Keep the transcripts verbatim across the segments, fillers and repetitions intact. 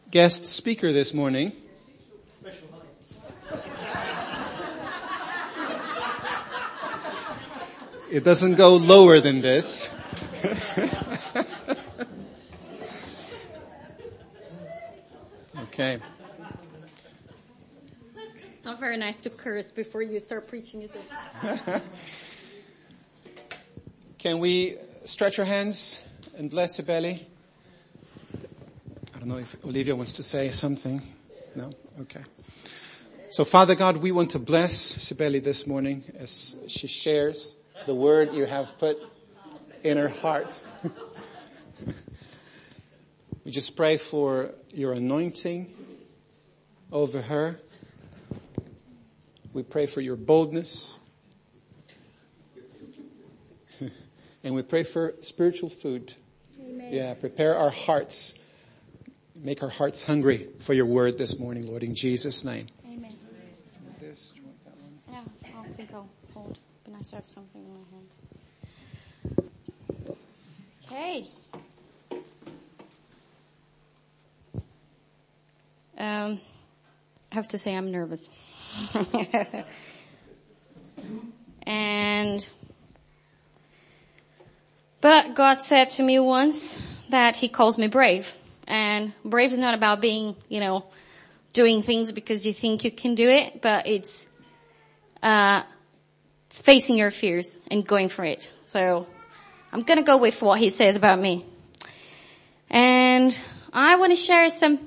guest speaker this morning. It doesn't go lower than this. Okay. It's not very nice to curse before you start preaching, is it? Can we stretch our hands and bless Sibeli? I don't know if Olivia wants to say something. No? Okay. So, Father God, we want to bless Sibeli this morning as she shares the word you have put in her heart. We just pray for your anointing over her. We pray for your boldness. And we pray for spiritual food. Amen. Yeah, prepare our hearts. Make our hearts hungry for your word this morning, Lord, in Jesus' name. Amen. This, do you want that one? Yeah, I think I'll hold. But nice to have something in my hand. Okay. Um, I have to say I'm nervous. and, but God said to me once that he calls me brave. And brave is not about being, you know, doing things because you think you can do it, but it's, uh, it's facing your fears and going for it. So I'm going to go with what he says about me. And I want to share some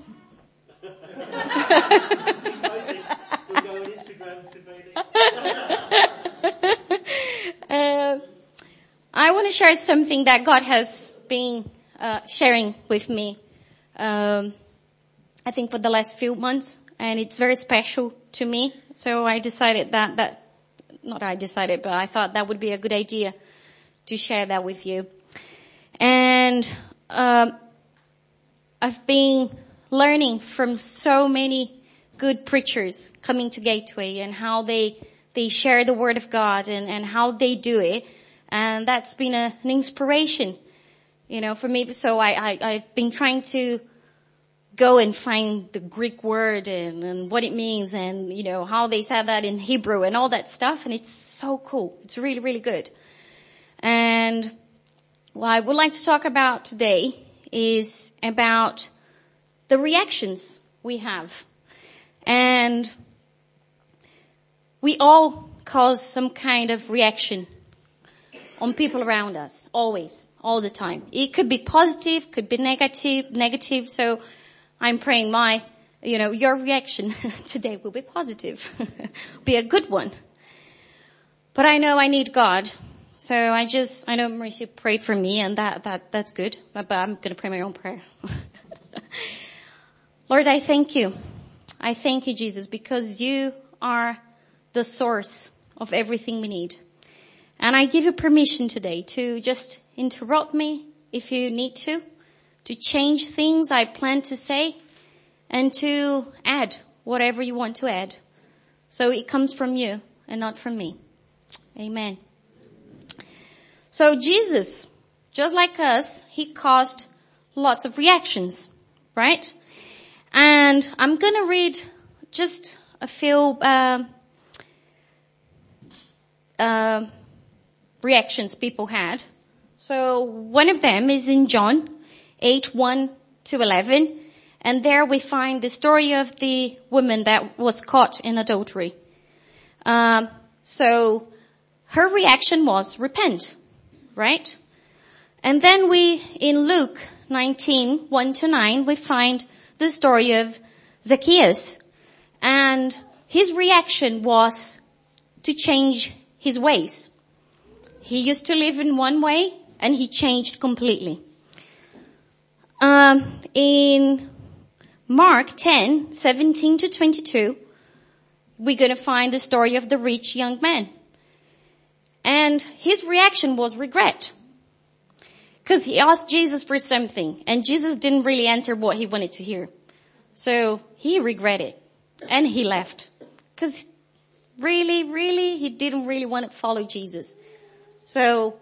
uh, I want to share something that God has been uh, sharing with me, um, I think for the last few months, and it's very special to me. So I decided that, that, not I decided, but I thought that would be a good idea to share that with you. And um, I've been learning from so many good preachers coming to Gateway and how they they share the word of God and, and how they do it. And that's been a, an inspiration, you know, for me. So I, I, I've been trying to go and find the Greek word and, and what it means and, you know, how they said that in Hebrew and all that stuff. And it's so cool. It's really, really good. And what I would like to talk about today is about the reactions we have. And we all cause some kind of reaction on people around us, always, all the time. It could be positive, could be negative, negative. So I'm praying my, you know, your reaction today will be positive, be a good one. But I know I need God. So I just, I know Mauricio prayed for me and that, that, that's good. But, but I'm going to pray my own prayer. Lord, I thank you. I thank you, Jesus, because you are the source of everything we need. And I give you permission today to just interrupt me if you need to, to change things I plan to say, and to add whatever you want to add. So it comes from you and not from me. Amen. So Jesus, just like us, he caused lots of reactions, right? And I'm going to read just a few uh, uh, reactions people had. So one of them is in John eight, one to eleven. And there we find the story of the woman that was caught in adultery. Um, so her reaction was repent, right? And then we, in Luke nineteen, one to nine, we find the story of Zacchaeus. And his reaction was to change his ways. He used to live in one way and he changed completely. Um, in Mark ten, seventeen to twenty-two, we're going to find the story of the rich young man. And his reaction was regret. Because he asked Jesus for something and Jesus didn't really answer what he wanted to hear. So he regretted and he left. Because really, really, he didn't really want to follow Jesus. So,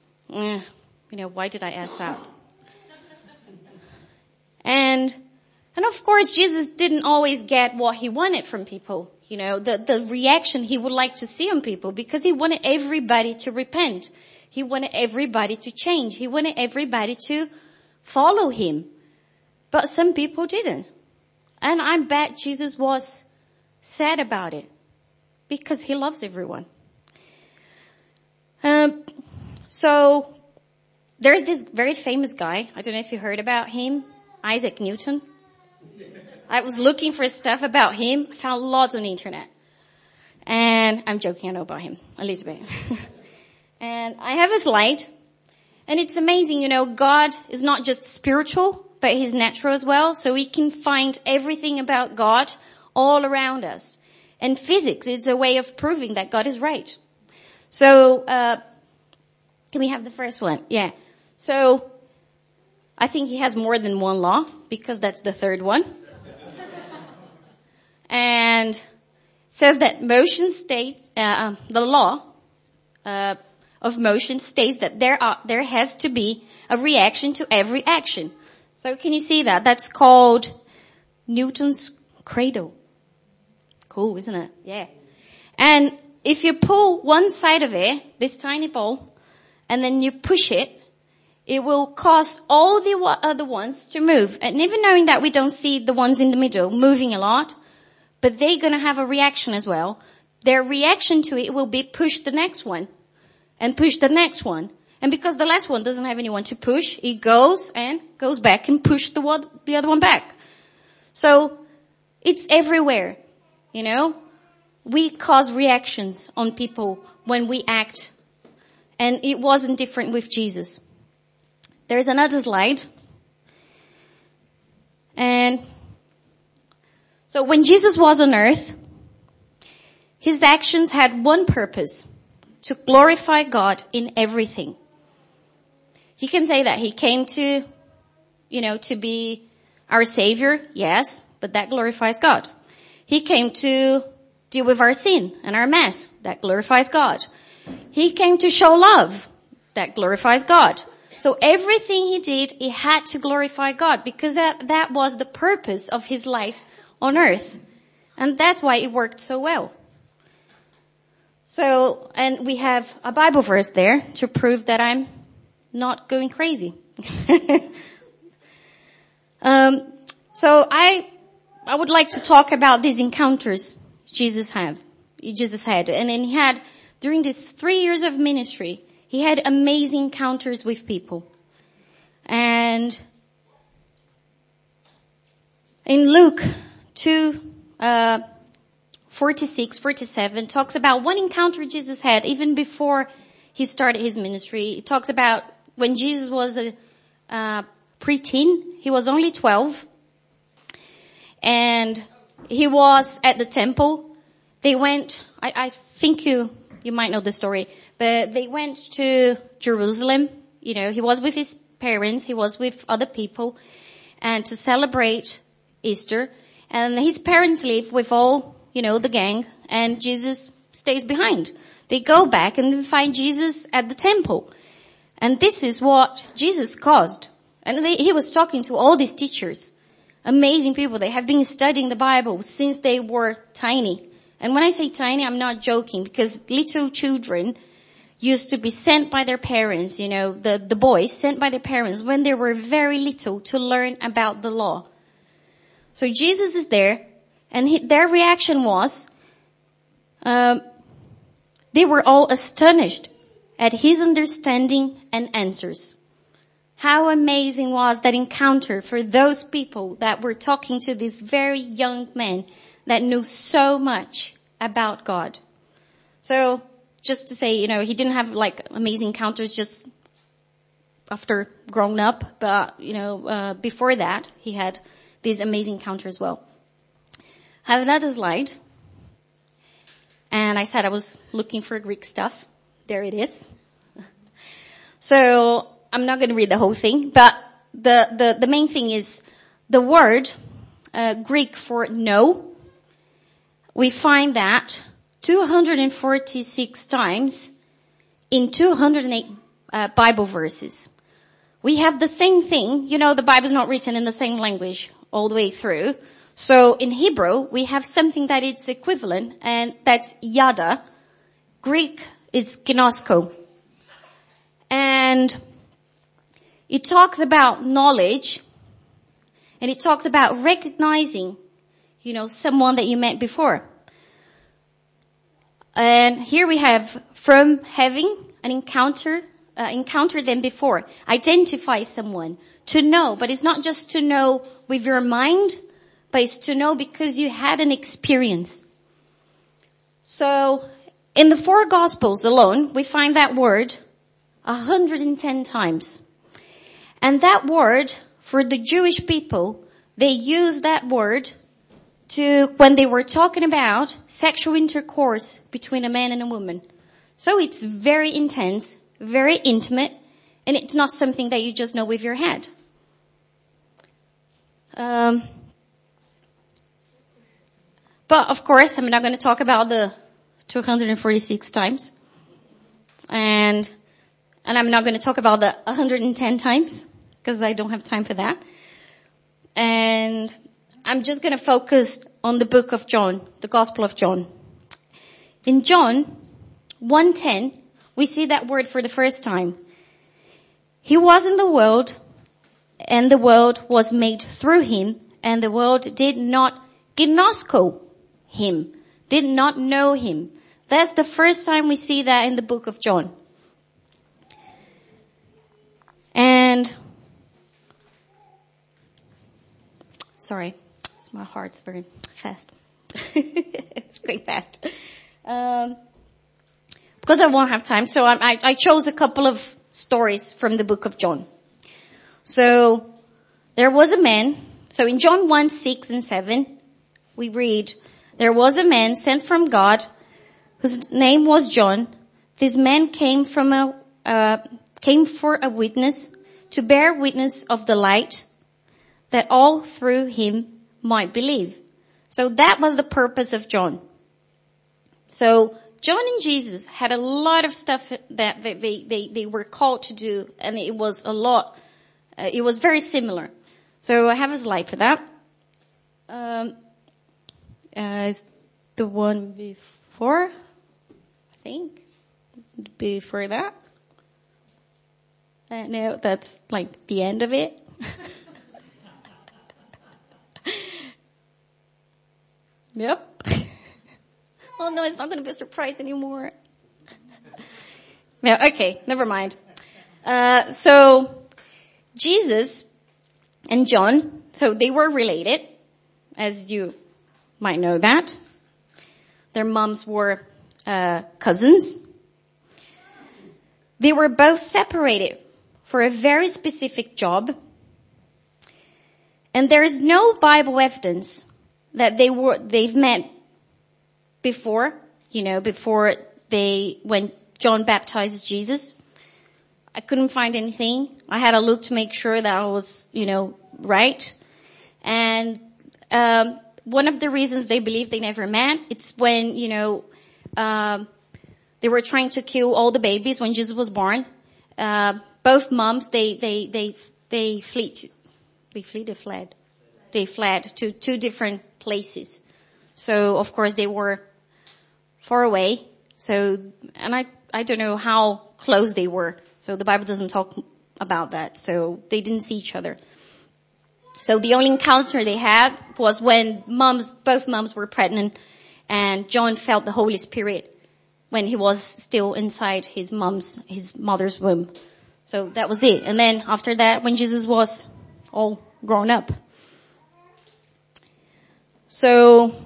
eh, you know, why did I ask that? And And of course, Jesus didn't always get what he wanted from people. You know, the, the reaction he would like to see on people, because he wanted everybody to repent. He wanted everybody to change. He wanted everybody to follow him. But some people didn't. And I bet Jesus was sad about it, because he loves everyone. Um, so there's this very famous guy. I don't know if you heard about him, Isaac Newton. I was looking for stuff about him. I found lots on the internet. And I'm joking, I know about him, Elizabeth. And I have a slide. And it's amazing, you know, God is not just spiritual, but he's natural as well. So we can find everything about God all around us. And physics is a way of proving that God is right. So, uh, can we have the first one? Yeah. So, I think he has more than one law, because that's the third one. And says that motion states, uh, the law, uh, of motion states that there are, there has to be a reaction to every action. So can you see that? That's called Newton's cradle. Cool, isn't it? Yeah. And if you pull one side of it, this tiny ball, and then you push it, it will cause all the other ones to move. And even knowing that we don't see the ones in the middle moving a lot, but they're going to have a reaction as well. Their reaction to it will be push the next one and push the next one. And because the last one doesn't have anyone to push, it goes and goes back and push the one, the other one back. So it's everywhere, you know. We cause reactions on people when we act. And it wasn't different with Jesus. There's another slide. And so when Jesus was on earth, his actions had one purpose: to glorify God in everything. You can say that he came to, you know, to be our Savior, yes, but that glorifies God. He came to deal with our sin and our mess, that glorifies God. He came to show love, that glorifies God. So everything he did, he had to glorify God, because that, that was the purpose of his life on earth. And that's why it worked so well. So, and we have a Bible verse there to prove that I'm not going crazy. um, so I, I would like to talk about these encounters Jesus had, Jesus had. And then he had, during these three years of ministry, he had amazing encounters with people. And in Luke two, uh, forty-six, forty-seven talks about one encounter Jesus had even before he started his ministry. It talks about when Jesus was a, uh, preteen. He was only twelve. And he was at the temple. They went, I, I think you, you might know the story, but they went to Jerusalem. You know, he was with his parents. He was with other people, and to celebrate Easter. And his parents leave with all, you know, the gang, and Jesus stays behind. They go back and they find Jesus at the temple. And this is what Jesus caused. And they, he was talking to all these teachers, amazing people. They have been studying the Bible since they were tiny. And when I say tiny, I'm not joking, because little children used to be sent by their parents, you know, the, the boys sent by their parents when they were very little to learn about the law. So Jesus is there, and he, their reaction was, um, they were all astonished at his understanding and answers. How amazing was that encounter for those people that were talking to this very young man that knew so much about God. So just to say, you know, he didn't have like amazing encounters just after growing up, but, you know, uh, before that, he had these amazing encounters as well. I have another slide. And I said I was looking for Greek stuff. There it is. So I'm not going to read the whole thing, but the, the, the main thing is the word, uh, Greek for no. We find that two hundred forty-six times in two hundred eight uh, Bible verses. we have the same thing. You know, the Bible's not written in the same language all the way through. So in Hebrew, we have something that is equivalent, and that's yada. Greek is ginosko. And it talks about knowledge, and it talks about recognizing, you know, someone that you met before. And here we have from having an encounter, uh, encountered them before. Identify someone. To know, but it's not just to know with your mind, but it's to know because you had an experience. So, in the four Gospels alone, we find that word one hundred ten times. And that word, for the Jewish people, they used that word to, when they were talking about sexual intercourse between a man and a woman. So it's very intense, very intimate, and it's not something that you just know with your head. Um, but of course, I'm not going to talk about the two hundred forty-six times. And, and I'm not going to talk about the one hundred ten times, because I don't have time for that. And I'm just going to focus on the book of John, the Gospel of John. In John one ten, we see that word for the first time. He was in the world, and the world was made through him, and the world did not ginosko him, did not know him. That's the first time we see that in the book of John. And, sorry, it's my heart's very fast. It's going fast. Um, because I won't have time, so I, I, I chose a couple of stories from the book of John. So, there was a man, so in John one, six and seven, we read, there was a man sent from God, whose name was John. This man came from a, uh, came for a witness, to bear witness of the light, that all through him might believe. So that was the purpose of John. So, John and Jesus had a lot of stuff that they, they, they were called to do, and it was a lot. Uh, it was very similar. So I have a slide for that. Um, uh, is the one before, I think, before that. Uh, no, that's like the end of it. Yep. Oh no, it's not going to be a surprise anymore. Yeah, okay, never mind. Uh, so, Jesus and John, so they were related, as you might know that. Their moms were uh, cousins. They were both separated for a very specific job. And there is no Bible evidence that they were, they've met before, you know, before they, when John baptized Jesus. I couldn't find anything. I had to look to make sure that I was, you know, right. And, um, one of the reasons they believe they never met, it's when, you know, um, they were trying to kill all the babies when Jesus was born. Uh, both moms, they, they, they, they fled, they fled, they fled, they fled to two different places. So, of course, they were far away. So, and I, I don't know how close they were. So the Bible doesn't talk about that. So they didn't see each other. So the only encounter they had was when moms, both moms were pregnant, and John felt the Holy Spirit when he was still inside his mom's, his mother's womb. So that was it. And then after that, when Jesus was all grown up. So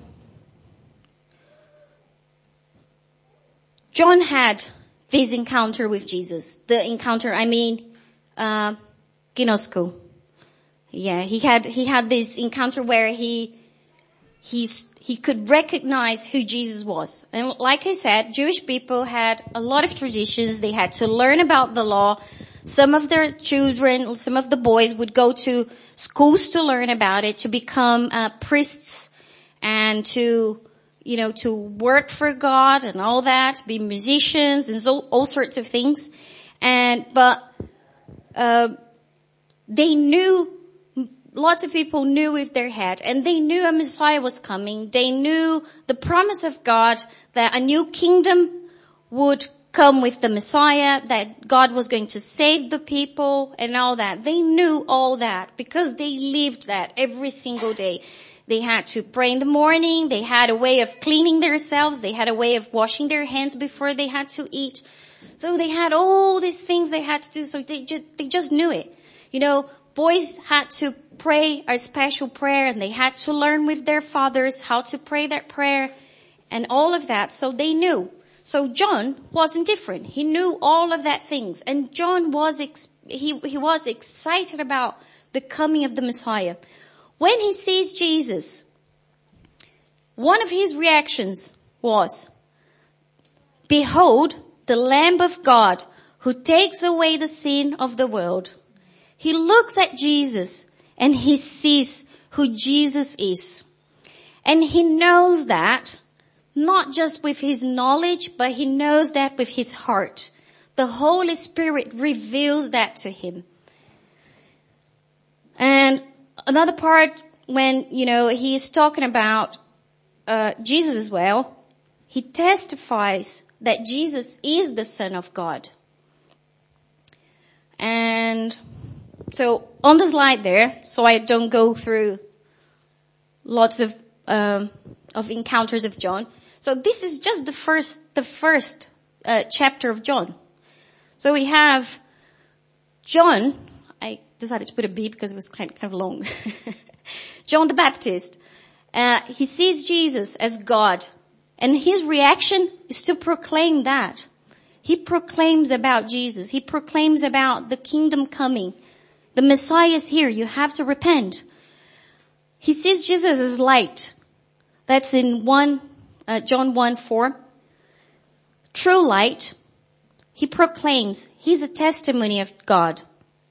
John had this encounter with Jesus. The encounter, I mean, uh, ginosko. Yeah, he had, he had this encounter where he, he's, he could recognize who Jesus was. And like I said, Jewish people had a lot of traditions. They had to learn about the law. Some of their children, some of the boys would go to schools to learn about it, to become uh, priests and to, you know, to work for God and all that, be musicians and so, all sorts of things. And, but, uh, they knew, lots of people knew with their head, and they knew a Messiah was coming. They knew the promise of God that a new kingdom would come with the Messiah, that God was going to save the people and all that. They knew all that because they lived that every single day. They had to pray in the morning. They had a way of cleaning themselves. They had a way of washing their hands before they had to eat. So they had all these things they had to do. So they just, they just knew it. You know, boys had to pray a special prayer, and they had to learn with their fathers how to pray that prayer and all of that. So they knew. So John wasn't different. He knew all of that things. And John was, ex- he, he was excited about the coming of the Messiah. When he sees Jesus, one of his reactions was, "Behold, the Lamb of God who takes away the sin of the world." He looks at Jesus and he sees who Jesus is. And he knows that, not just with his knowledge, but he knows that with his heart. The Holy Spirit reveals that to him. And another part, when, you know, he is talking about uh, Jesus as well, he testifies that Jesus is the Son of God. And so on the slide there, so I don't go through lots of um, of encounters of John. So this is just the first the first uh, chapter of John. So we have John. I decided to put a B because it was kind kind of long. John the Baptist. Uh, he sees Jesus as God, and his reaction is to proclaim that. He proclaims about Jesus. He proclaims about the kingdom coming. The Messiah is here. You have to repent. He sees Jesus as light. That's in one, uh, John one four. True light. He proclaims. He's a testimony of God.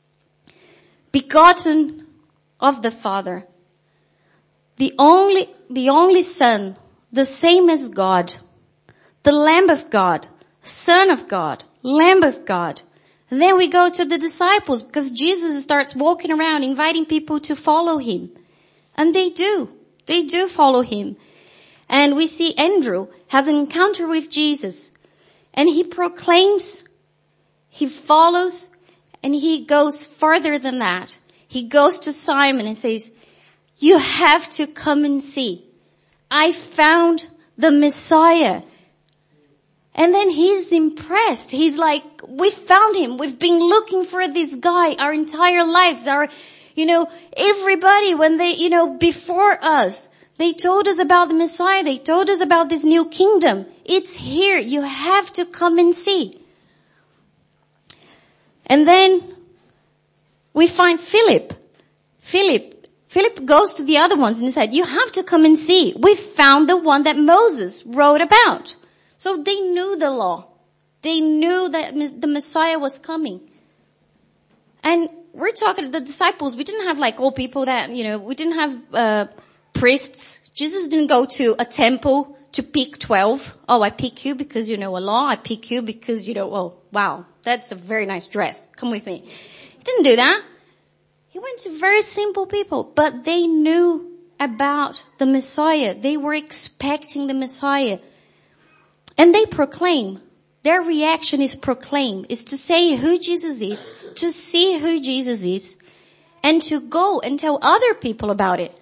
Begotten of the Father. The only, the only Son, the same as God. The Lamb of God. Son of God. Lamb of God. And then we go to the disciples, because Jesus starts walking around inviting people to follow him. And they do. They do follow him. And we see Andrew has an encounter with Jesus. And he proclaims, he follows, and he goes further than that. He goes to Simon and says, "You have to come and see. I found the Messiah." And then he's impressed. He's like, "We found him. We've been looking for this guy our entire lives. Our, you know, everybody when they, you know, before us, they told us about the Messiah. They told us about this new kingdom. It's here. You have to come and see." And then we find Philip. Philip, Philip goes to the other ones and said, "You have to come and see. We found the one that Moses wrote about." So they knew the law. They knew that the Messiah was coming. And we're talking to the disciples. We didn't have like old people that, you know, we didn't have uh priests. Jesus didn't go to a temple to pick twelve. Oh, I pick you because you know a law. I pick you because you know, oh, wow, that's a very nice dress. Come with me. He didn't do that. He went to very simple people, but they knew about the Messiah. They were expecting the Messiah. And they proclaim. Their reaction is proclaim, is to say who Jesus is, to see who Jesus is, and to go and tell other people about it.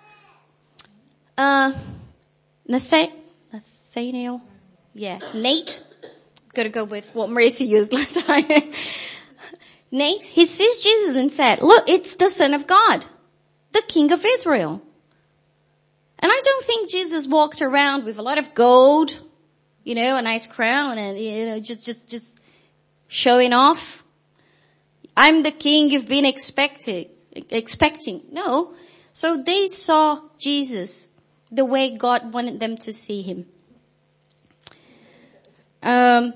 Uh, Nathaniel, yeah, Nate, gotta go with what Marissa used last time. Nate, he sees Jesus and said, "Look, it's the Son of God, the King of Israel." And I don't think Jesus walked around with a lot of gold, you know, a nice crown and, you know, just, just, just showing off. "I'm the king you've been expecting, expecting. No. So they saw Jesus the way God wanted them to see him. Um,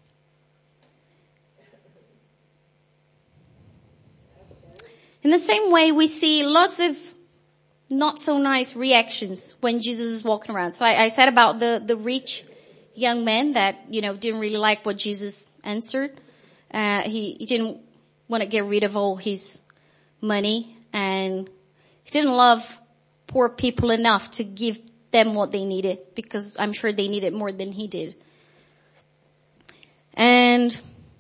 in the same way, we see lots of not so nice reactions when Jesus is walking around. So I, I said about the, the rich young man that, you know, didn't really like what Jesus answered. Uh, he, he didn't want to get rid of all his, money, and he didn't love poor people enough to give them what they needed, because I'm sure they needed more than he did. And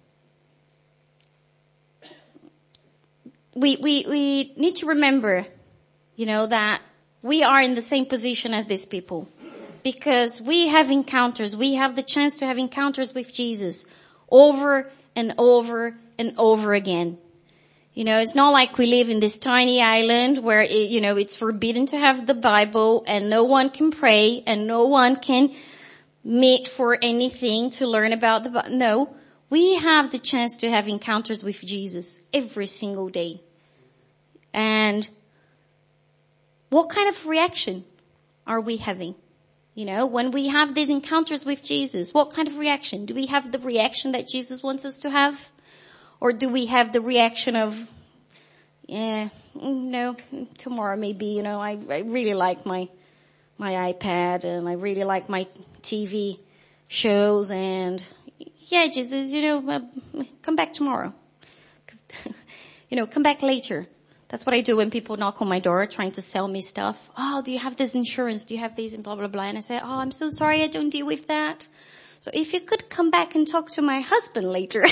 we, we, we need to remember, you know, that we are in the same position as these people, because we have encounters, we have the chance to have encounters with Jesus over and over and over again. You know, it's not like we live in this tiny island where, it, you know, it's forbidden to have the Bible and no one can pray and no one can meet for anything to learn about the Bible. No, we have the chance to have encounters with Jesus every single day. And what kind of reaction are we having? You know, when we have these encounters with Jesus, what kind of reaction? Do we have the reaction that Jesus wants us to have? Or do we have the reaction of, yeah, no, tomorrow maybe, you know, I, I really like my, my iPad and I really like my T V shows, and yeah, Jesus, you know, uh, come back tomorrow. 'Cause, you know, come back later. That's what I do when people knock on my door trying to sell me stuff. Oh, do you have this insurance? Do you have these and blah, blah, blah. And I say, oh, I'm so sorry, I don't deal with that. So if you could come back and talk to my husband later.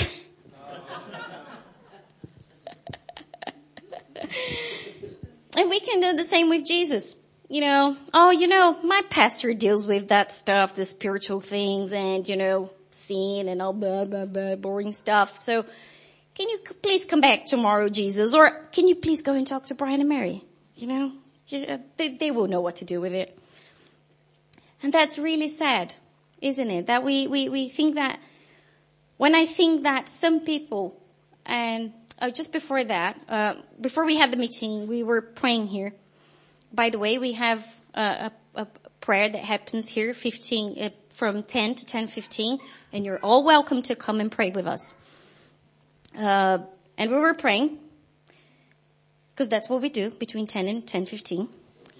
And we can do the same with Jesus. You know, oh, you know, my pastor deals with that stuff, the spiritual things and, you know, sin and all blah, blah, blah, boring stuff. So can you please come back tomorrow, Jesus? Or can you please go and talk to Brian and Mary? You know, they, they will know what to do with it. And that's really sad, isn't it? That we, we, we think that, when I think that some people, and uh, just before that, uh, before we had the meeting, we were praying here. By the way, we have uh, a, a prayer that happens here, fifteen uh, from ten to ten fifteen, and you're all welcome to come and pray with us. Uh, and we were praying, because that's what we do between ten and ten fifteen.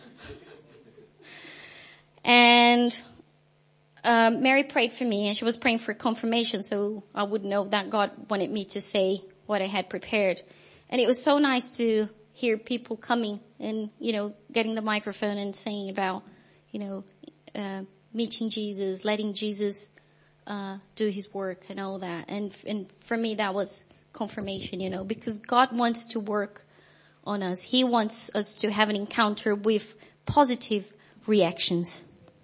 And um, Mary prayed for me, and she was praying for confirmation, so I would know that God wanted me to say what I had prepared. And it was so nice to hear people coming and, you know, getting the microphone and saying about, you know, uh, meeting Jesus, letting Jesus uh do his work and all that. And and for me, that was confirmation, you know, because God wants to work on us. He wants us to have an encounter with positive reactions.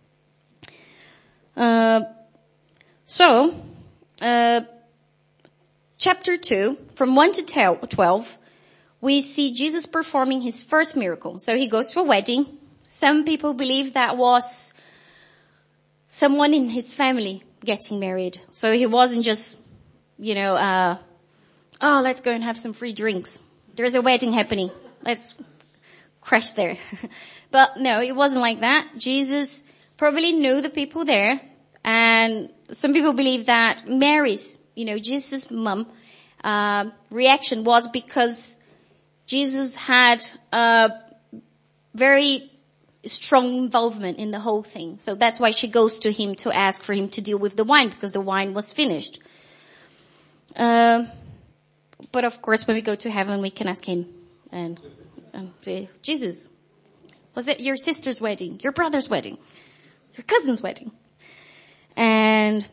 Uh, so, uh, chapter two, from one to twelve, we see Jesus performing his first miracle. So he goes to a wedding. Some people believe that was someone in his family getting married. So he wasn't just, you know, uh, oh, let's go and have some free drinks. There's a wedding happening. Let's crash there. But no, it wasn't like that. Jesus probably knew the people there. And some people believe that Mary's, you know, Jesus' mom, uh, reaction was because Jesus had a very strong involvement in the whole thing. So that's why she goes to him to ask for him to deal with the wine, because the wine was finished. Uh, but of course, when we go to heaven, we can ask him and um, say, Jesus, was it your sister's wedding, your brother's wedding, your cousin's wedding? And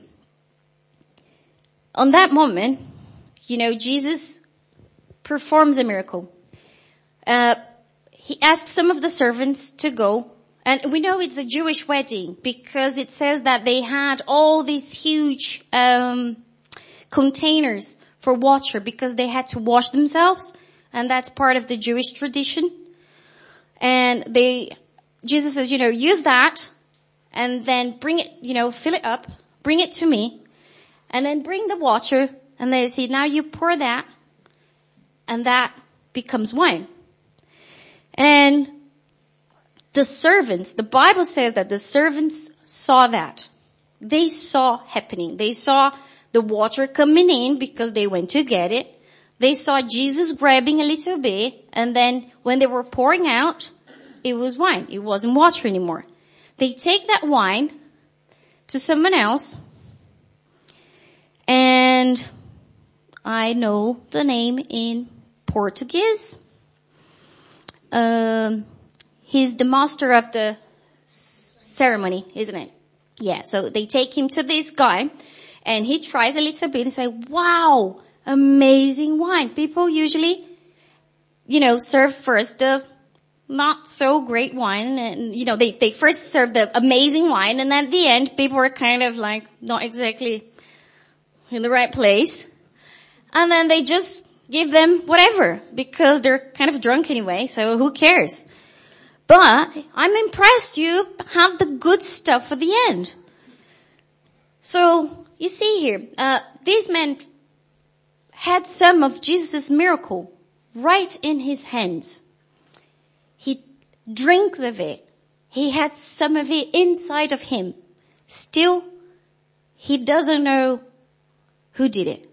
on that moment, you know, Jesus performs a miracle. Uh, he asks some of the servants to go, and we know it's a Jewish wedding because it says that they had all these huge um containers for water because they had to wash themselves, and that's part of the Jewish tradition. And they, Jesus says, you know, use that and then bring it, you know, fill it up, bring it to me, and then bring the water, and they say, now you pour that, and that becomes wine. And the servants, the Bible says that the servants saw that. They saw happening. They saw the water coming in because they went to get it. They saw Jesus grabbing a little bit, and then when they were pouring out, it was wine. It wasn't water anymore. They take that wine to someone else, and I know the name in Portuguese. um, he's the master of the s- ceremony, isn't it? Yeah, so they take him to this guy, and he tries a little bit and say, wow, amazing wine. People usually, you know, serve first the not so great wine, and, you know, they, they first serve the amazing wine, and at the end, people are kind of like not exactly in the right place. And then they just give them whatever, because they're kind of drunk anyway, so who cares? But I'm impressed you have the good stuff for the end. So, you see here, uh, this man had some of Jesus' miracle right in his hands. He drinks of it. He had some of it inside of him. Still, he doesn't know who did it.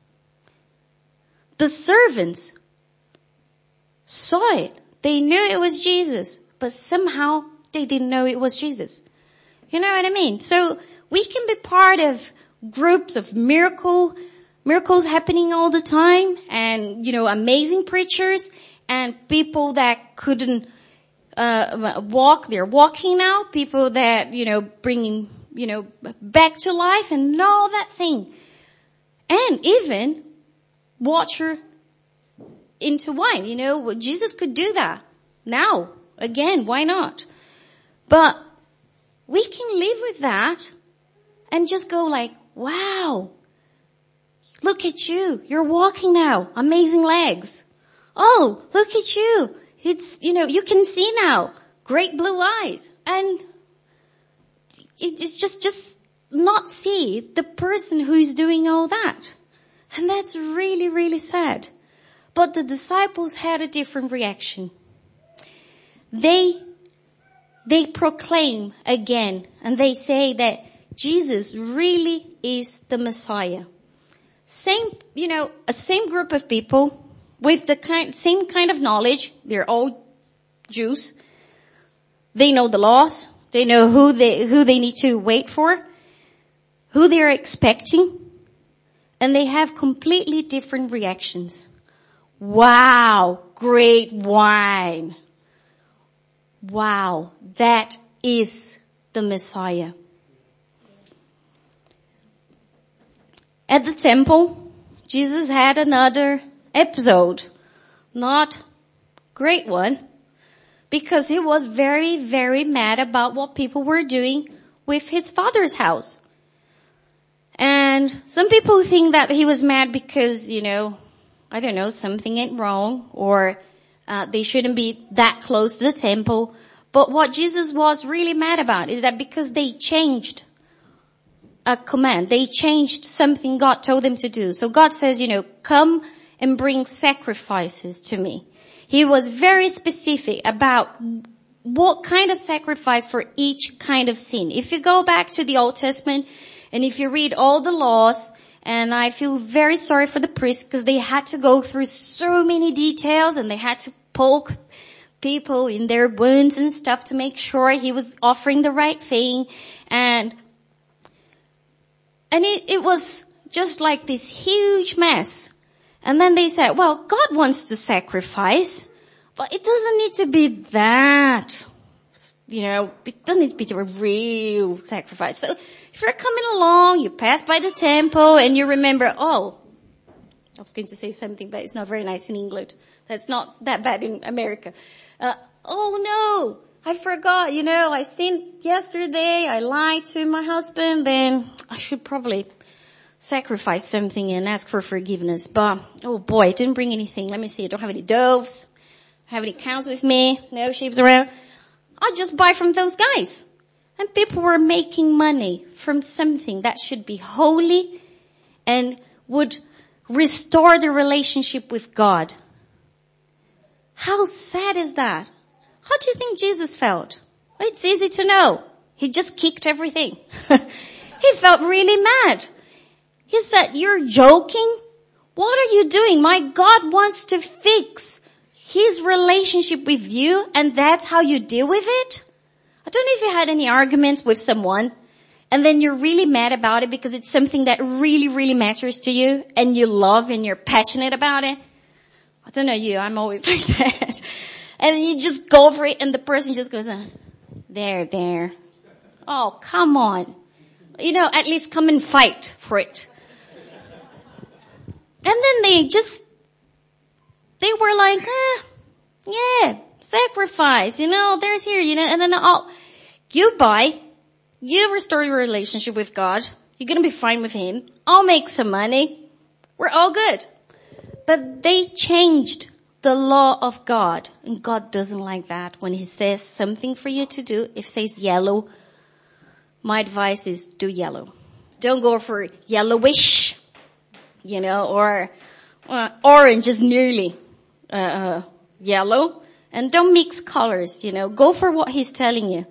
The servants saw it. They knew it was Jesus, but somehow they didn't know it was Jesus. You know what I mean? So we can be part of groups of miracle, miracles happening all the time, and, you know, amazing preachers, and people that couldn't uh walk, they're walking now. People that, you know, bringing, you know, back to life and all that thing. And even water into wine. You know, Jesus could do that now. Again, why not? But we can live with that and just go like, wow, look at you. You're walking now. Amazing legs. Oh, look at you. It's, you know, you can see now. Great blue eyes. And it's just, just not see the person who is doing all that. And that's really, really sad. But the disciples had a different reaction. They, they proclaim again, and they say that Jesus really is the Messiah. Same, you know, a same group of people with the kind, same kind of knowledge. They're all Jews. They know the laws. They know who they, who they need to wait for, who they're expecting. And they have completely different reactions. Wow, great wine. Wow, that is the Messiah. At the temple, Jesus had another episode. Not great one. Because he was very, very mad about what people were doing with his father's house. And some people think that he was mad because, you know, I don't know, something ain't wrong, or uh, they shouldn't be that close to the temple. But what Jesus was really mad about is that because they changed a command, they changed something God told them to do. So God says, you know, come and bring sacrifices to me. He was very specific about what kind of sacrifice for each kind of sin. If you go back to the Old Testament, and if you read all the laws, and I feel very sorry for the priests because they had to go through so many details, and they had to poke people in their wounds and stuff to make sure he was offering the right thing. And, and it, it was just like this huge mess. And then they said, well, God wants to sacrifice, but it doesn't need to be that, you know, it doesn't need to be a real sacrifice. So if you're coming along, you pass by the temple and you remember, oh, I was going to say something, but it's not very nice in England. That's not that bad in America. Uh, oh no, I forgot, you know, I sinned yesterday, I lied to my husband, then I should probably sacrifice something and ask for forgiveness. But, oh boy, it didn't bring anything. Let me see, I don't have any doves, have any cows with me, no sheep around. I'll just buy from those guys. And people were making money from something that should be holy and would restore the relationship with God. How sad is that? How do you think Jesus felt? It's easy to know. He just kicked everything. He felt really mad. He said, you're joking? What are you doing? My God wants to fix his relationship with you, and that's how you deal with it? I don't know if you had any arguments with someone, and then you're really mad about it because it's something that really, really matters to you, and you love and you're passionate about it. I don't know you, I'm always like that. And you just go for it and the person just goes, uh, there, there. Oh, come on. You know, at least come and fight for it. And then they just, they were like, eh, yeah, sacrifice, you know, there's here, you know, and then I'll, you buy, you restore your relationship with God. You're going to be fine with him. I'll make some money. We're all good. But they changed the law of God. And God doesn't like that. When he says something for you to do, if it says yellow, my advice is do yellow. Don't go for yellowish, you know, or uh, orange is nearly uh, uh, yellow. And don't mix colors, you know. Go for what he's telling you.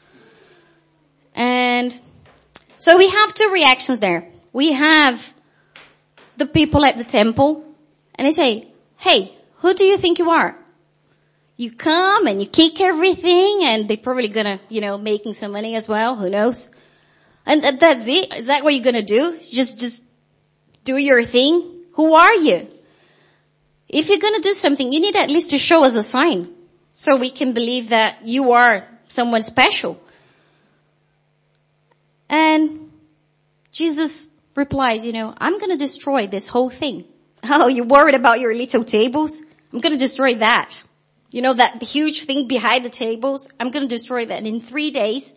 And so we have two reactions there. We have the people at the temple, and they say, hey, who do you think you are? You come and you kick everything, and they're probably gonna, you know, making some money as well. Who knows? And that's it. Is that what you're gonna do? Just, just do your thing? Who are you? If you're gonna do something, you need at least to show us a sign so we can believe that you are someone special. And Jesus replies, you know, I'm gonna destroy this whole thing. Oh, you're worried about your little tables? I'm gonna destroy that. You know, that huge thing behind the tables? I'm gonna destroy that. And in three days,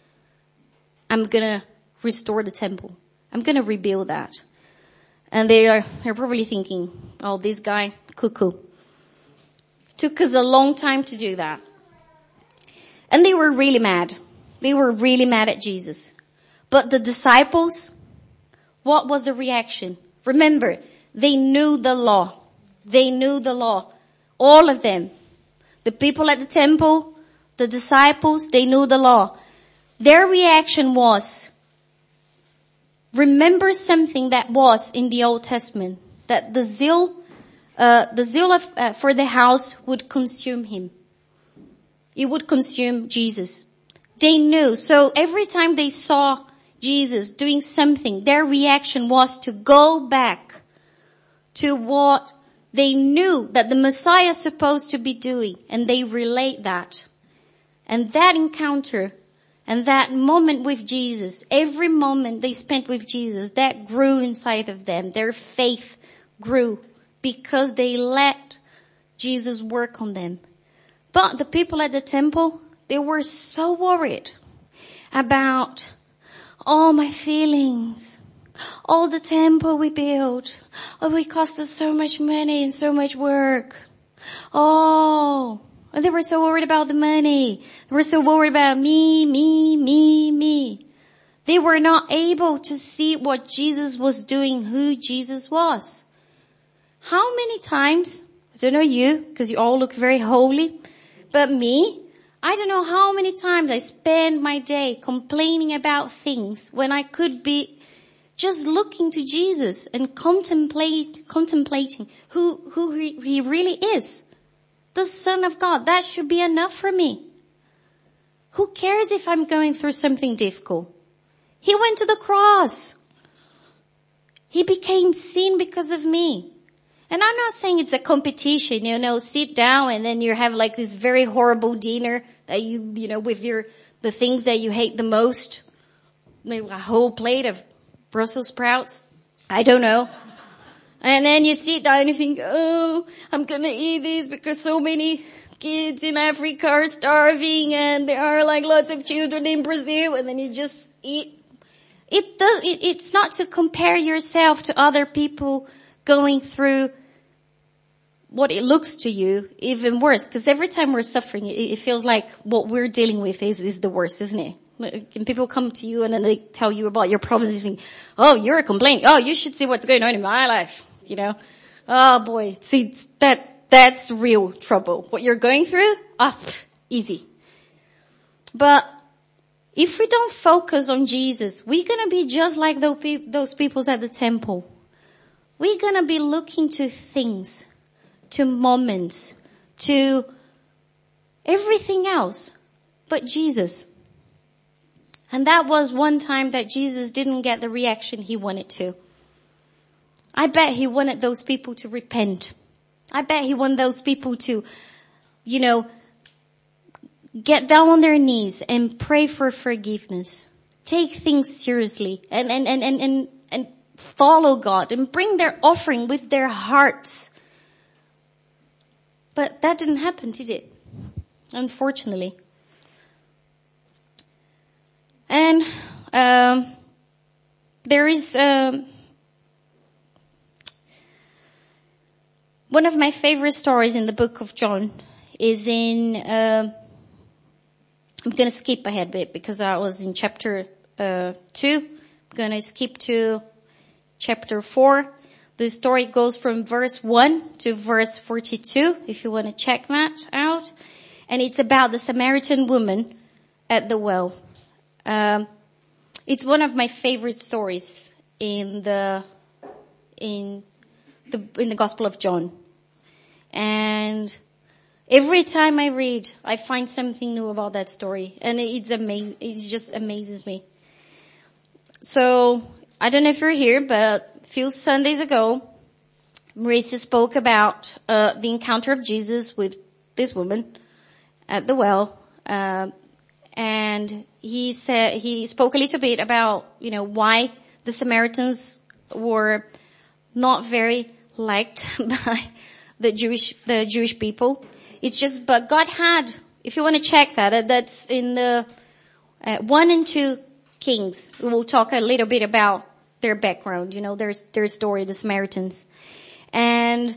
I'm gonna restore the temple. I'm gonna rebuild that. And they are, they're probably thinking, oh, this guy, cuckoo. Took us a long time to do that. And they were really mad. They were really mad at Jesus. But the disciples, what was the reaction? Remember, they knew the law. They knew the law. All of them. The people at the temple, the disciples, they knew the law. Their reaction was, remember something that was in the Old Testament, that the zeal, uh, the zeal of, uh, for the house would consume him. It would consume Jesus. They knew. So every time they saw Jesus doing something, their reaction was to go back to what they knew that the Messiah is supposed to be doing, and they relate that. And that encounter and that moment with Jesus, every moment they spent with Jesus, that grew inside of them. Their faith grew because they let Jesus work on them. But the people at the temple, they were so worried about all my feelings, all the temple we built. Oh, it cost us so much money and so much work. Oh, and they were so worried about the money. They were so worried about me, me, me, me. They were not able to see what Jesus was doing, who Jesus was. How many times, I don't know you, because you all look very holy, but me, I don't know how many times I spend my day complaining about things when I could be just looking to Jesus and contemplate, contemplating who, who he, he really is. The Son of God. That should be enough for me. Who cares if I'm going through something difficult? He went to the cross. He became sin because of me. And I'm not saying it's a competition, you know, sit down and then you have like this very horrible dinner that you, you know, with your, the things that you hate the most. Maybe a whole plate of Brussels sprouts. I don't know. And then you sit down and you think, oh, I'm gonna eat this because so many kids in Africa are starving and there are like lots of children in Brazil, and then you just eat. It does, it, it's not to compare yourself to other people going through what it looks to you even worse, because every time we're suffering, it, it feels like what we're dealing with is, is the worst, isn't it? And people come to you and then they tell you about your problems and you think, oh, you're complaining. Oh, you should see what's going on in my life. You know, oh boy, see that, that's real trouble. What you're going through, ah, oh, easy. But if we don't focus on Jesus, we're gonna be just like those, pe- those people at the temple. We're gonna be looking to things, to moments, to everything else but Jesus. And that was one time that Jesus didn't get the reaction he wanted to. I bet he wanted those people to repent. I bet he wanted those people to you know, get down on their knees and pray for forgiveness. Take things seriously and, and, and, and, and, and follow God and bring their offering with their hearts. But that didn't happen, did it? Unfortunately. And, um, there is, um, one of my favorite stories in the book of John is in, uh, I'm going to skip ahead a bit because I was in chapter uh, two. I'm going to skip to chapter four. The story goes from verse one to verse forty-two, if you want to check that out. And it's about the Samaritan woman at the well. Um, it's one of my favorite stories in the in the in the Gospel of John. And every time I read, I find something new about that story, and it's amazing. It just amazes me. So I don't know if you're here, but a few Sundays ago, Marisa spoke about uh, the encounter of Jesus with this woman at the well, uh, and he said he spoke a little bit about you know why the Samaritans were not very liked by the Jewish the Jewish people. It's just, but God had, if you want to check that, that's in the uh, one and two Kings. We will talk a little bit about their background, you know, their, their story, the Samaritans. And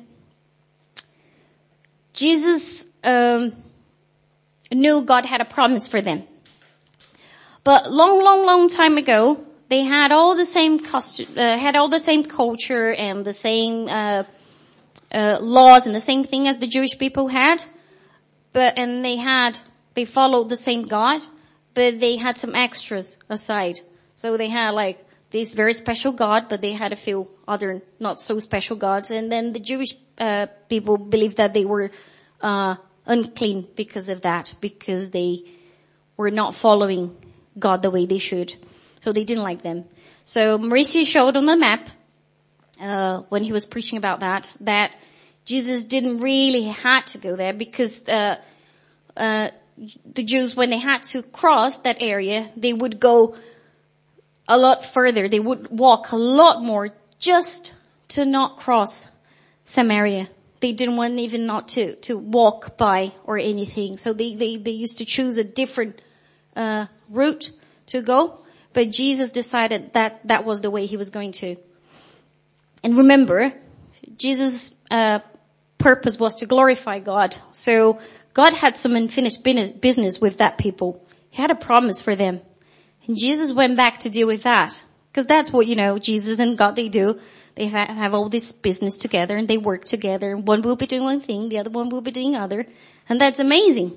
Jesus um, knew God had a promise for them. But long, long, long time ago, they had all the same costume, uh, had all the same culture and the same uh Uh, laws and the same thing as the Jewish people had, but, and they had, they followed the same God, but they had some extras aside. So they had like this very special God, but they had a few other not so special gods. And then the Jewish, uh, people believed that they were, uh, unclean because of that, because they were not following God the way they should. So they didn't like them. So Mauricio showed on the map, Uh, when he was preaching about that, that Jesus didn't really had to go there because, uh, uh, the Jews, when they had to cross that area, they would go a lot further. They would walk a lot more just to not cross Samaria. They didn't want even not to, to walk by or anything. So they, they, they used to choose a different, uh, route to go. But Jesus decided that that was the way he was going to. And remember, Jesus' uh, purpose was to glorify God. So God had some unfinished business with that people. He had a promise for them. And Jesus went back to deal with that. Because that's what, you know, Jesus and God, they do. They ha- have all this business together and they work together. One will be doing one thing, the other one will be doing other. And that's amazing.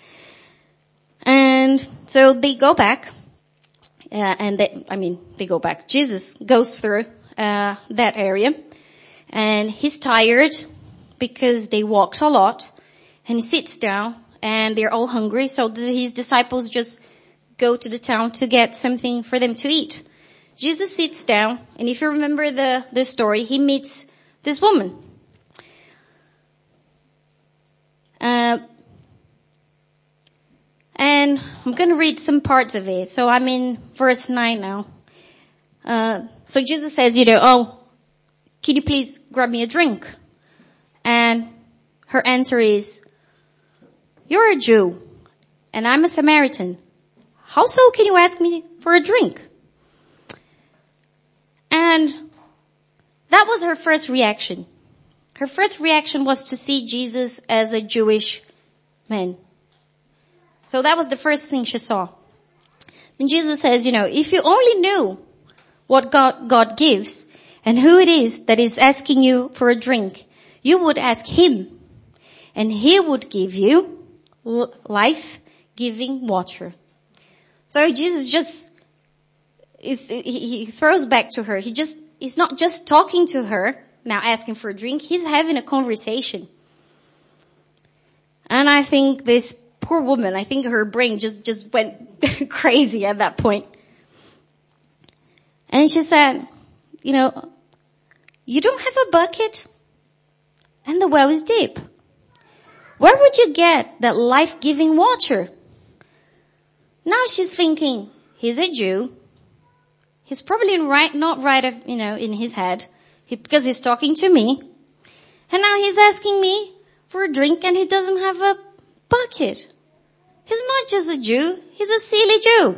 And so they go back. Uh, and they, I mean, they go back. Jesus goes through Uh, that area, and he's tired because they walked a lot, and he sits down and they're all hungry, so the, his disciples just go to the town to get something for them to eat. Jesus sits down, and if you remember the, the story, he meets this woman. Uh, and I'm going to read some parts of it. So I'm in verse nine now. Uh, so Jesus says, you know, oh, can you please grab me a drink? And her answer is, you're a Jew and I'm a Samaritan. How so can you ask me for a drink? And that was her first reaction. Her first reaction was to see Jesus as a Jewish man. So that was the first thing she saw. And Jesus says, you know, if you only knew what God, God gives and who it is that is asking you for a drink, you would ask him and he would give you life-giving water. So Jesus just, is, he, he throws back to her. He just, he's not just talking to her, now asking for a drink. He's having a conversation. And I think this poor woman, I think her brain just, just went crazy at that point. And she said, you know, you don't have a bucket and the well is deep. Where would you get that life-giving water? Now she's thinking, he's a Jew. He's probably right, not right, of, you know, in his head, he, because he's talking to me. And now he's asking me for a drink and he doesn't have a bucket. He's not just a Jew, he's a silly Jew.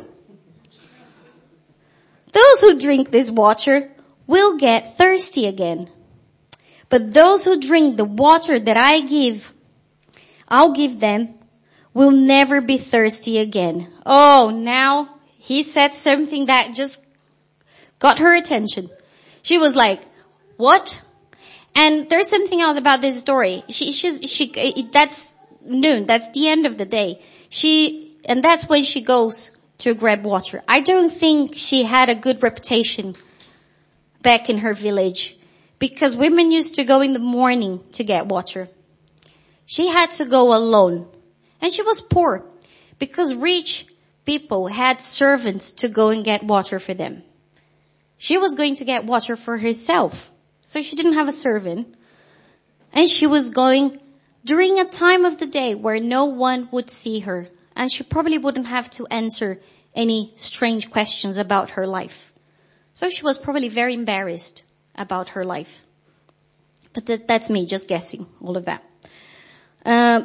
Those who drink this water will get thirsty again. But those who drink the water that I give, I'll give them, will never be thirsty again. Oh, now he said something that just got her attention. She was like, what? And there's something else about this story. She, she's, she, that's noon. That's the end of the day. She, and that's when she goes to grab water. I don't think she had a good reputation back in her village because women used to go in the morning to get water. She had to go alone. And she was poor because rich people had servants to go and get water for them. She was going to get water for herself. So she didn't have a servant. And she was going during a time of the day where no one would see her. And she probably wouldn't have to answer any strange questions about her life. So she was probably very embarrassed about her life. But that, that's me just guessing all of that. Uh,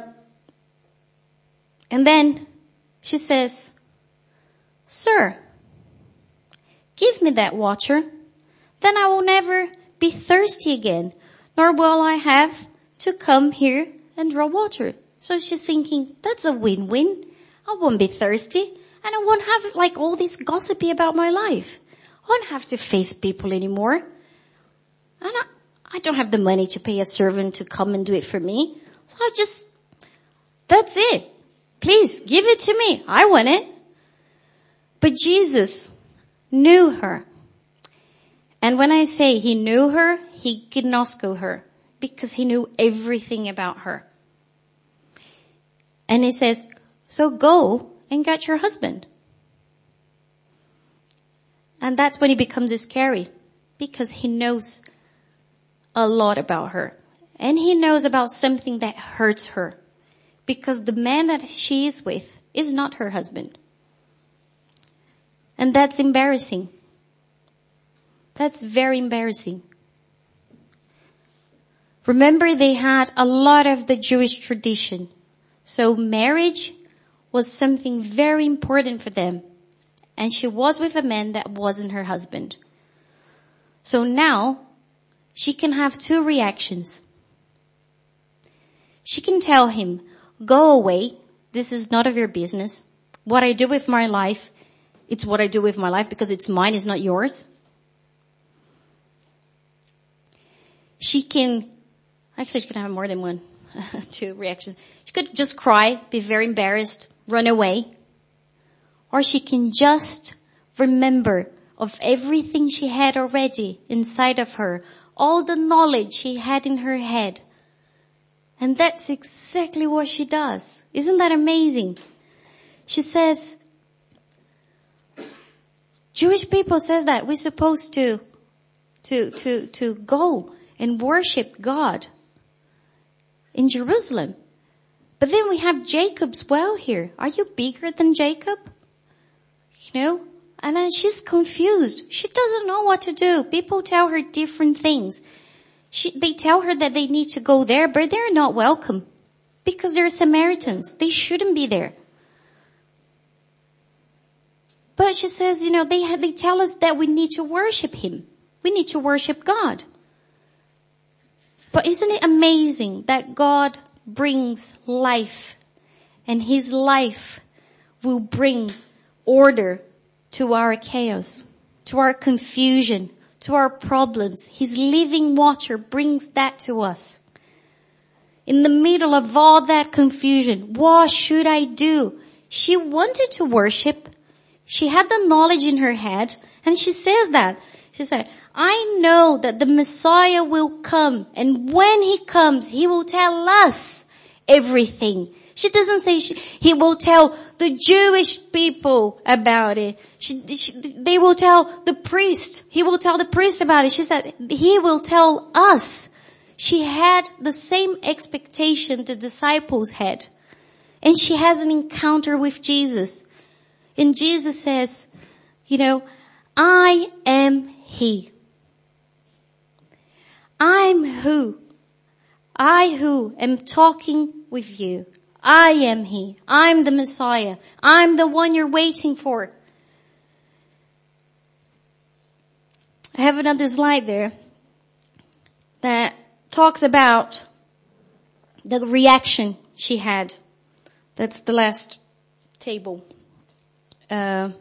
and then she says, Sir, give me that water. Then I will never be thirsty again, nor will I have to come here and draw water. So she's thinking, that's a win-win. I won't be thirsty and I won't have like all this gossipy about my life. I won't have to face people anymore. And I, I don't have the money to pay a servant to come and do it for me. So I just, that's it. Please give it to me. I want it. But Jesus knew her. And when I say he knew her, he gnosko her because he knew everything about her. And he says, so go and get your husband. And that's when he becomes scary because he knows a lot about her. And he knows about something that hurts her because the man that she is with is not her husband. And that's embarrassing. That's very embarrassing. Remember, they had a lot of the Jewish tradition. So marriage was something very important for them. And she was with a man that wasn't her husband. So now she can have two reactions. She can tell him, go away. This is none of your business. What I do with my life, it's what I do with my life because it's mine, it's not yours. She can, actually she can have more than one, two reactions. She could just cry, be very embarrassed, run away. Or she can just remember of everything she had already inside of her, all the knowledge she had in her head. And that's exactly what she does. Isn't that amazing? She says, Jewish people says that we're supposed to, to, to, to go and worship God in Jerusalem. But then we have Jacob's well here. Are you bigger than Jacob? You know? And then she's confused. She doesn't know what to do. People tell her different things. She, they tell her that they need to go there, but they're not welcome because they're Samaritans. They shouldn't be there. But she says, you know, they have, they tell us that we need to worship him. We need to worship God. But isn't it amazing that God brings life and his life will bring order to our chaos, to our confusion, to our problems. His living water brings that to us. In the middle of all that confusion, what should I do? She wanted to worship. She had the knowledge in her head, and she says that. She said, I know that the Messiah will come, and when he comes, he will tell us everything. She doesn't say she, he will tell the Jewish people about it. She, she, they will tell the priest. He will tell the priest about it. She said he will tell us. She had the same expectation the disciples had. And she has an encounter with Jesus. And Jesus says, you know, I am He. I'm who? I who am talking with you. I am He. I'm the Messiah. I'm the one you're waiting for. I have another slide there that talks about the reaction she had. That's the last table. Uh,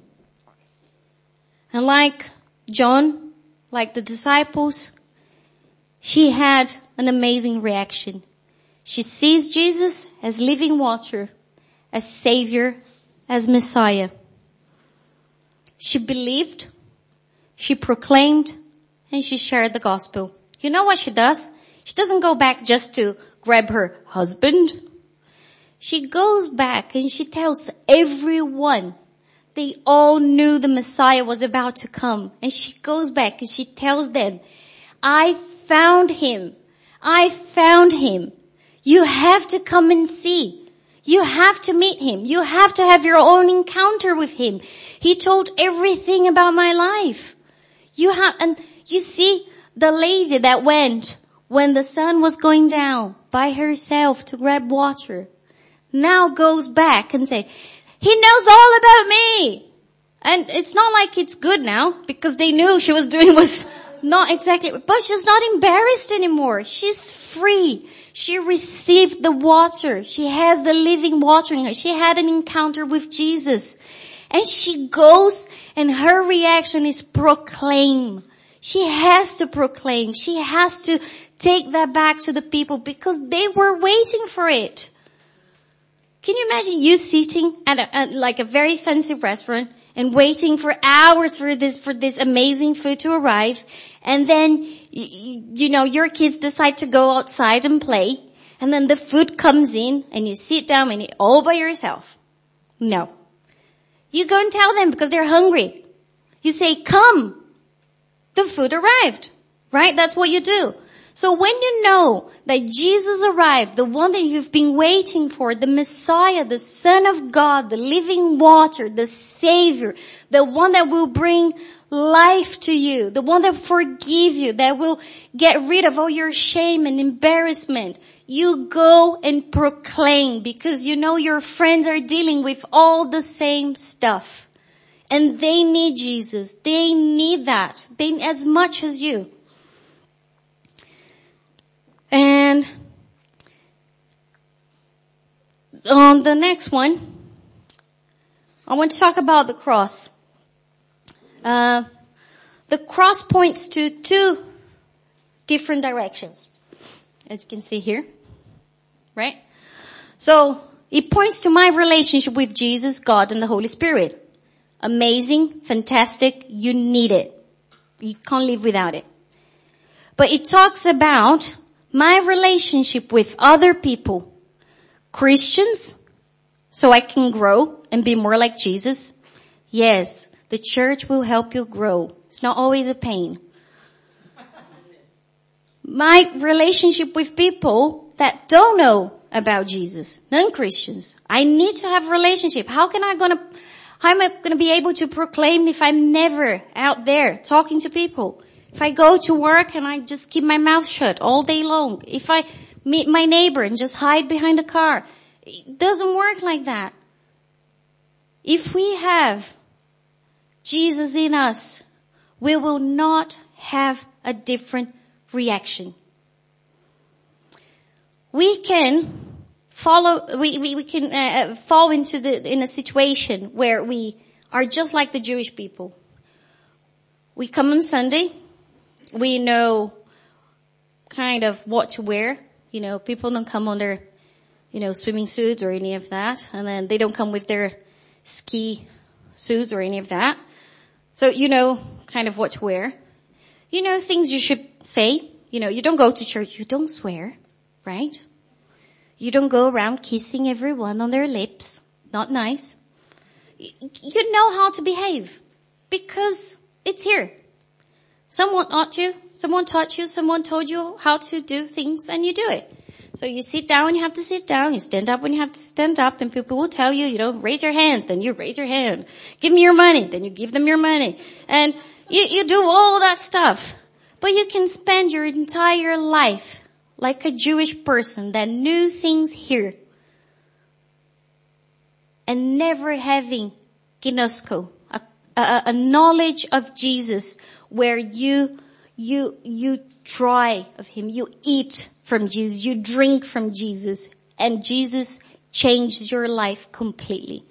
and like John, like the disciples, she had an amazing reaction. She sees Jesus as living water, as Savior, as Messiah. She believed, she proclaimed, and she shared the gospel. You know what she does? She doesn't go back just to grab her husband. She goes back and she tells everyone. They all knew the Messiah was about to come. And she goes back and she tells them, I found Him. I found Him. You have to come and see. You have to meet Him. You have to have your own encounter with Him. He told everything about my life. You have, and you see the lady that went when the sun was going down by herself to grab water, now goes back and say, He knows all about me. And it's not like it's good now because they knew she was doing was not exactly, but she's not embarrassed anymore. She's free. She received the water. She has the living water in her. She had an encounter with Jesus. And she goes and her reaction is proclaim. She has to proclaim. She has to take that back to the people because they were waiting for it. Can you imagine you sitting at, a, at like a very fancy restaurant and waiting for hours for this, for this amazing food to arrive, and then, you, you know, your kids decide to go outside and play, and then the food comes in and you sit down and eat all by yourself? No. You go and tell them because they're hungry. You say, come. The food arrived. Right? That's what you do. So when you know that Jesus arrived, the one that you've been waiting for, the Messiah, the Son of God, the living water, the Savior, the one that will bring life to you, the one that will forgive you, that will get rid of all your shame and embarrassment, you go and proclaim because you know your friends are dealing with all the same stuff. And they need Jesus. They need that. They as much as you. And on the next one, I want to talk about the cross. Uh, the cross points to two different directions, as you can see here, right? So it points to my relationship with Jesus, God, and the Holy Spirit. Amazing, fantastic, you need it. You can't live without it. But it talks about my relationship with other people, Christians, so I can grow and be more like Jesus. Yes, the church will help you grow. It's not always a pain. My relationship with people that don't know about Jesus, non-Christians. I need to have a relationship. How can I gonna, how am I gonna be able to proclaim if I'm never out there talking to people? If I go to work and I just keep my mouth shut all day long. If I meet my neighbor and just hide behind a car. It doesn't work like that. If we have Jesus in us, we will not have a different reaction. We can follow, we, we, we can uh, fall into the, in a situation where we are just like the Jewish people. We come on Sunday. We know kind of what to wear. You know, people don't come on their, you know, swimming suits or any of that. And then they don't come with their ski suits or any of that. So you know kind of what to wear. You know things you should say. You know, you don't go to church. You don't swear, right? You don't go around kissing everyone on their lips. Not nice. You know how to behave because it's here. Someone taught you, someone taught you, someone told you how to do things and you do it. So you sit down when you have to sit down, you stand up when you have to stand up, and people will tell you, you know, raise your hands, then you raise your hand. Give me your money, then you give them your money. And you, you do all that stuff. But you can spend your entire life like a Jewish person that knew things here and never having ginosko, a, a, a knowledge of Jesus where you, you, you try of him, you eat from Jesus, you drink from Jesus, and Jesus changed your life completely.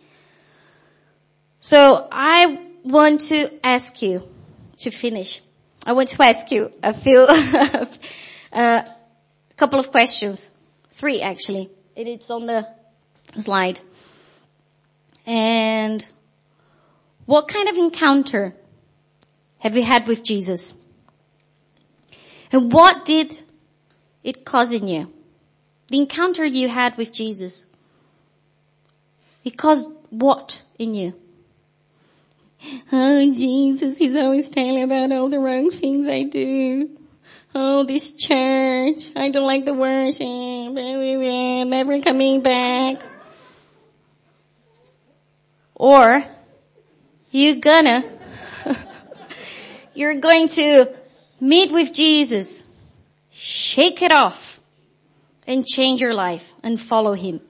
So I want to ask you to finish. I want to ask you a few, a couple of questions. Three actually. It's on the slide. And what kind of encounter have you had with Jesus? And what did it cause in you? The encounter you had with Jesus. It caused what in you? Oh, Jesus, he's always telling about all the wrong things I do. Oh, this church, I don't like the worship, never coming back. Or, you gonna, you're going to meet with Jesus, shake it off, and change your life and follow him.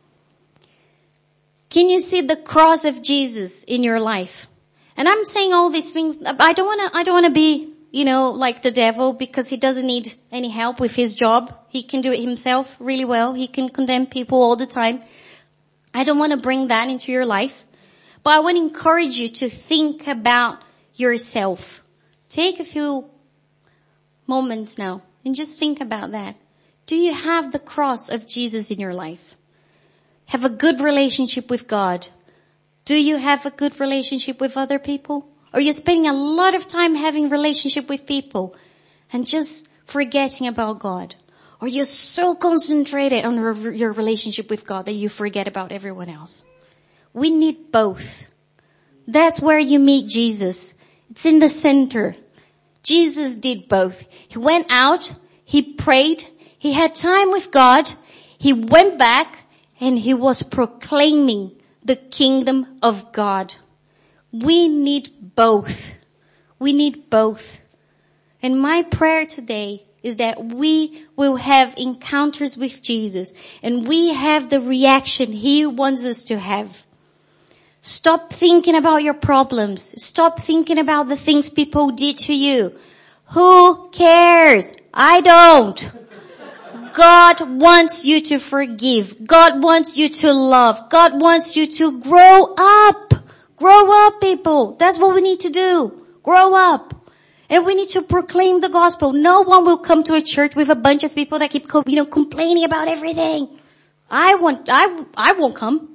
Can you see the cross of Jesus in your life? And I'm saying all these things, I don't wanna, I don't wanna be, you know, like the devil, because he doesn't need any help with his job. He can do it himself really well. He can condemn people all the time. I don't wanna bring that into your life. But I want to encourage you to think about yourself. Take a few moments now and just think about that. Do you have the cross of Jesus in your life? Have a good relationship with God? Do you have a good relationship with other people? Or are you spending a lot of time having a relationship with people and just forgetting about God? Or you're so concentrated on your relationship with God that you forget about everyone else? We need both. That's where you meet Jesus. It's in the center. Jesus did both. He went out, he prayed, he had time with God, he went back, and he was proclaiming the kingdom of God. We need both. We need both. And my prayer today is that we will have encounters with Jesus and we have the reaction he wants us to have. Stop thinking about your problems. Stop thinking about the things people did to you. Who cares? I don't. God wants you to forgive. God wants you to love. God wants you to grow up. Grow up, people. That's what we need to do. Grow up. And we need to proclaim the gospel. No one will come to a church with a bunch of people that keep, you know, complaining about everything. I want, I, I won't come.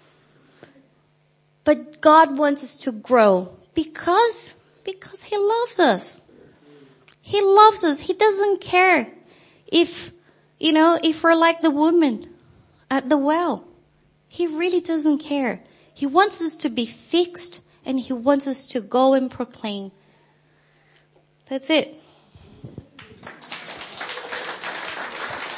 But God wants us to grow because, because he loves us. He loves us. He doesn't care if, you know, if we're like the woman at the well. He really doesn't care. He wants us to be fixed and he wants us to go and proclaim. That's it.